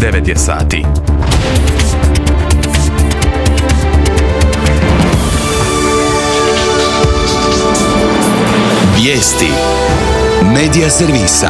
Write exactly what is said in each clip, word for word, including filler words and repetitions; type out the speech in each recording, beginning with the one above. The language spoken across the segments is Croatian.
devet je sati. Vijesti Medija servisa.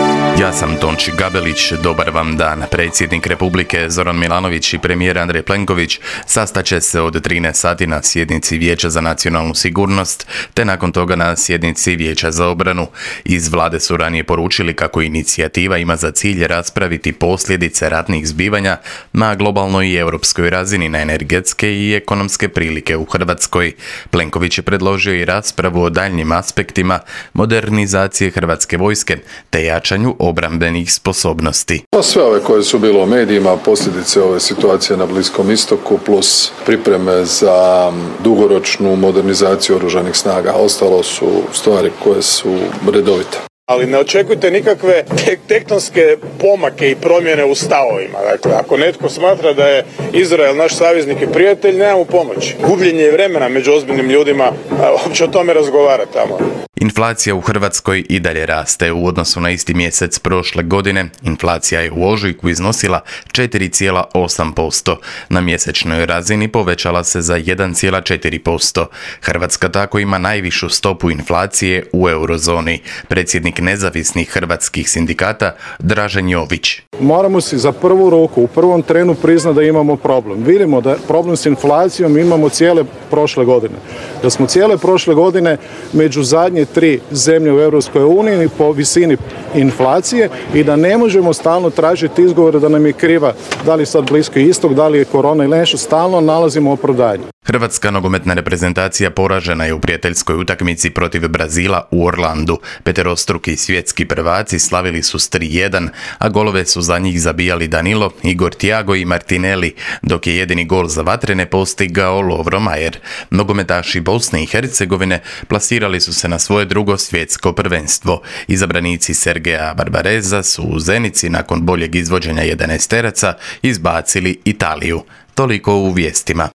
Ja sam Tonči Gabelić, dobar vam dan. Predsjednik Republike Zoran Milanović i premijer Andrej Plenković sastaće se od trinaest sati na sjednici Vijeća za nacionalnu sigurnost, te nakon toga na sjednici Vijeća za obranu. Iz vlade su ranije poručili kako inicijativa ima za cilj raspraviti posljedice ratnih zbivanja na globalnoj i europskoj razini na energetske i ekonomske prilike u Hrvatskoj. Plenković je predložio i raspravu o daljnjim aspektima modernizacije Hrvatske vojske te jačanju obrambenih sposobnosti. Sve ove koje su bilo u medijima, posljedice ove situacije na Bliskom istoku plus pripreme za dugoročnu modernizaciju oružanih snaga, ostalo su stvari koje su redovite. Ali ne očekujte nikakve tek- tektonske pomake i promjene u stavovima. Dakle, ako netko smatra da je Izrael naš saveznik i prijatelj, nema mu pomoći. Gubljenje je vremena među ozbiljnim ljudima, uopće o tome razgovarati tamo. Inflacija u Hrvatskoj i dalje raste. U odnosu na isti mjesec prošle godine, inflacija je u ožujku iznosila četiri zarez osam posto. Na mjesečnoj razini povećala se za jedan zarez četiri posto. Hrvatska tako ima najvišu stopu inflacije u eurozoni. Predsjednik nezavisnih hrvatskih sindikata Dražen Jović. Moramo si za prvu ruku u prvom trenu priznati da imamo problem. Vidimo da problem s inflacijom imamo cijele prošle godine. Da smo cijele prošle godine među zadnje tri zemlje u Europskoj uniji po visini inflacije i da ne možemo stalno tražiti izgovore da nam je kriva da li sad Bliski istok, da li je korona ili nešto, stalno nalazimo opravdanje. Hrvatska nogometna reprezentacija poražena je u prijateljskoj utakmici protiv Brazila u Orlandu. Peterostruki svjetski prvaci slavili su s tri jedan, a golove su za njih zabijali Danilo, Igor Thiago i Martinelli, dok je jedini gol za vatrene postigao Lovro Majer. Nogometaši Bosne i Hercegovine plasirali su se na svoje drugo svjetsko prvenstvo. Izabranici Sergeja Barbareza su u Zenici nakon boljeg izvođenja jedanaesteraca izbacili Italiju. Toliko u vijestima.